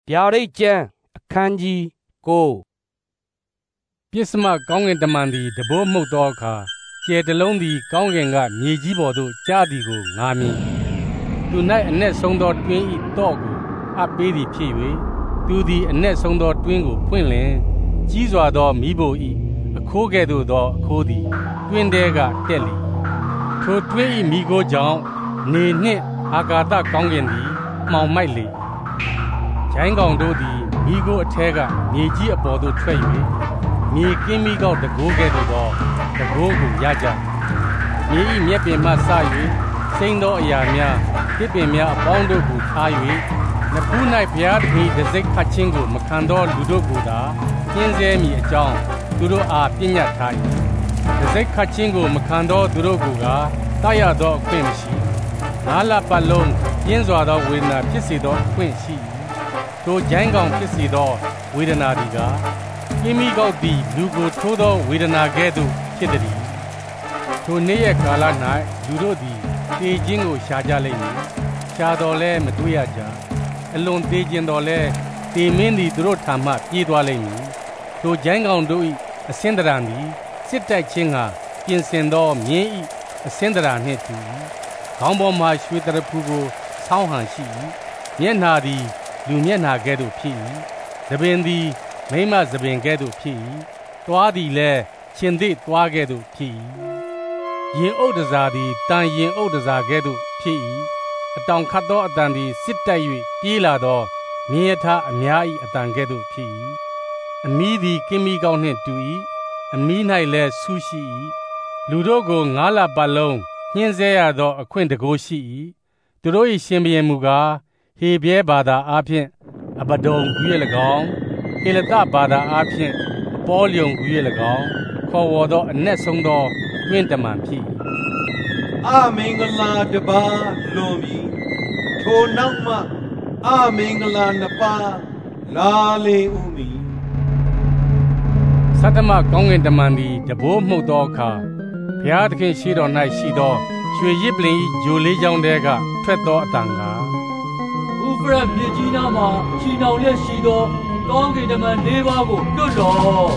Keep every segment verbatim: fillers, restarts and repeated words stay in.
ဗျာဒိတ်ကျမ်းအခန်းကြီးကိုပစ္စမကောင်းကင်တမန်သည်တဘိုးမှုတ်သောအခါကျဲတလုံးသည်ကောင်းကင်ကမြေကြီးပေါ်သို့ကျသည်ကိုငါမြင်သူ၌အ내ဆုံးသောတွင်း၏တော့ကိုအပ်ပေးသည်ဖြစ်၍သူသည်အ내ဆုံးသောတွင်းကိုဖွင့်လင်ကြီးစွာသောမိဘ၏အခိုးကဲ့သို့သောအခိုးသည်တွင်းထဲကတက်လေထိုတွင်း၏မိခိုးကြောင့်နေနှင့်အာကာသကောင်းကင်သည်မှောင်မိုက်လေဂျိုင်းကောင်တို့သည်မိခိုးအထဲကမြေကြီးအပေါ်သို့ထွက်၍မြေကင်းမိကောက်တကိုးကဲ့သို့သောတကိုးကိုရကြမြေ၏မြက်ပင်မှစ၍စိမ့်သောအရာများတစ်ပင်များအပေါင်းတို့ကိုထား၍နဖူး၌ဘုရားသခင်တစိ့ခတ်ခြင်းကိုမခံသောလူတို့ကိုသာကျင်းဆဲမိအကြောင်းသူတို့အားပြညတ်ထား၏တစိ့ခတ်ခြင်းကိုမခံသောသူတို့ကိုကတရသောအခွင့်မရှိငါးလပတ်လုံးပြင်းစွာသောဝေဒနာဖြစ်စေသောအခွင့်ရှိထိုဂျိုင်းကောင်ဖြစ်စေသောဝေဒနာသည်ကပြင်းမိကောက်သည်လူကိုထိုးသောဝေဒနာကဲ့သို့ဖြစ်သည်ထိုနေ့ရက်ကာလ၌လူတို့သည်တေခြင်းကိုရှာကြလိမ့်မည်ရှာတော်လဲမတွေ့ရကြအလွန်သေးခြင်းတော်လဲတေမင်းသည်သူတို့ထံမှပြေးသွားလိမ့်မည်ထိုဂျိုင်းကောင်တို့၏အစင်းတရံသည်စစ်တိုက်ခြင်းကပြင်ဆင်သောမြင်း၏အစင်းတရာနှင့်တူ၏ခေါင်းပေါ်မှရွှေတရဖူကိုဆောင်းဟန်ရှိ၏မျက်နှာသည်လူမျက်နှာကဲ့သို့ဖြစ်၏သပင်သည်မိမသပင်ကဲ့သို့ဖြစ်၏တွားသည်လည်းရှင်သည့်တွားကဲ့သို့ဖြစ်၏ရင်အုပ်တစားသည်တန်ရင်အုပ်တစားကဲ့သို့ဖြစ်၏အတောင်ခတ်သောအတန်သည်စစ်တိုက်၍ပြေးလာသောမြင်းရထားအများ၏အတန်ကဲ့သို့ဖြစ်၏အမီးသည်ကင်းမီကောင်းနှင့်တူ၏အမီး၌လည်းဆူရှိ၏လူတို့ကိုငါးလပတ်လုံးညှင်းဆဲရသောအခွင့်တကိုးရှိ၏သူတို့၏ရှင်ဘုရင်မူကားဟေဘဲဘာသာအားဖြင့်အဘဒုံကူ၍၎င်းဟေလသဘာသာအားဖြင့်ပေါလျုံကူ၍၎င်းခေါ်ဝေါ်သောအ내ဆုံးသောတွင်တမန်ဖြစ်အာမင်္ဂလာတပါလွန်ပြီထိုနောက်မှအာမင်္ဂလာနှစ်ပါးလာလေဥမီသတ္တမကောင်းကင်တမန်သည်တဘိုးမှုတ်သောအခါဘုရားသခင်ရှိတော်၌ရှိသောရွှေရစ်ပလင်၏ဂျိုလေးချောင်းတဲကထွက်သောအတန်ကားဥဖရတ်မြေကြီးနားမှာချီနှောင်လျက်ရှိသောကောင်းကင်တမန်လေးပါးကိုတွတ်တော်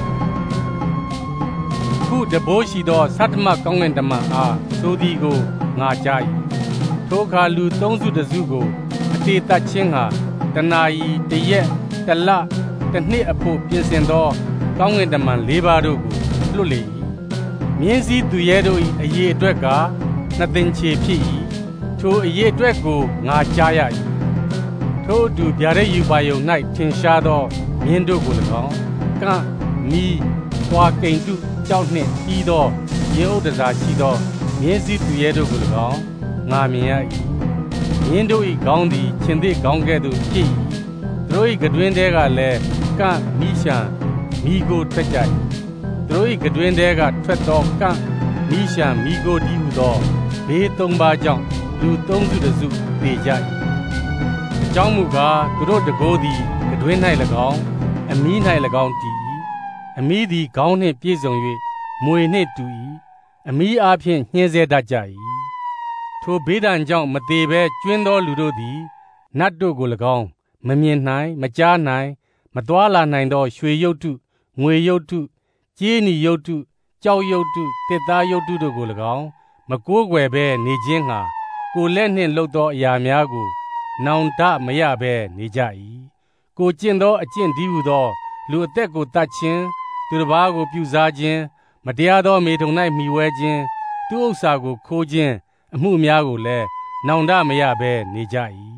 ခုတဘိုးရှိသောသတ္တမကောင်းကင်တမန်အားသိုးသည်ကိုငါကြား၏ထိုအခါလူသုံးစုတစုကိုအတေတတ်ခြင်းဟာတနာရီတရက်တလတစ်နှစ်အဖို့ပြင်ဆင်သောကောင်းကင်တမန်လေးပါးတို့ကိုလွတ်လေ၏မြင်းစည်းသူရဲတို့၏အရေးအတွက်ကနှစ်သိန်းချေဖြစ်၏ထိုအရေးအတွက်ကိုငါကြားရ၏ထို့အတူဗျာဒိတ်ယူပါယုံ၌ထင်ရှားသောမြင်းတို့ကို၎င်းကန့်မီးပွားကိန်တုကြောက်နှင့်ပြီးသောရင်အုပ်တစားရှိသောမြင်းစည်းသူရဲတို့ကို၎င်းငါမြင်ရ၏မြင်းတို့၏ခေါင်းသည်ခြင်သည့်ခေါင်းကဲ့သို့ဖြစ်၏သူတို့၏ကတွင်ထဲကလည်းကန့်မီးရှံမိကိုထွက်ကြ၏သူတို့၏ကတွင်ထဲကထွက်သောကန့်မီးရှံမိကိုတည်းဟုသောဘေးသုံးပါးကြောင့်လူသုံးစုတစုသေကြ၏အကြောင်းမူကားသူတို့တကိုးသည်ကတွင်၌၎င်းအမီး၌၎င်းတည်၏အမီးသည်ခေါင်းနှင့်ပြည့်စုံ၍မွေနှင့်တူ၏အမီးအားဖြင့်ညှင်းဆဲတတ်ကြ၏ထိုဘေးဒဏ်ကြောင့်မသေးဘဲကျွင်းသောလူတို့သည်နတ်တို့ကို၎င်းမမြင်နိုင်မကြားနိုင်မသွားလာနိုင်သောရွှေရုပ်တုငွေရုပ်တုကြေးနီရုပ်တုကြောက်ရုပ်တုတစ်သားရုပ်တုတို့ကို၎င်းမကိုးကွယ်ဘဲနေခြင်းဟာကိုလက်နှင့်လှုပ်သောအရာများကိုနောင်တမရဘဲနေကြ၏ကိုကျင့်သောအကျင့်ဒီဟုသောလူအသက်ကိုတတ်ခြင်းသူတစ်ပါးကိုပြုစားခြင်းမတရားသောမေထုန်၌မှီဝဲခြင်းသူဥစ္စာကိုခိုးခြင်းအမှုများကိုလည်းနောင်တမရဘဲနေကြ၏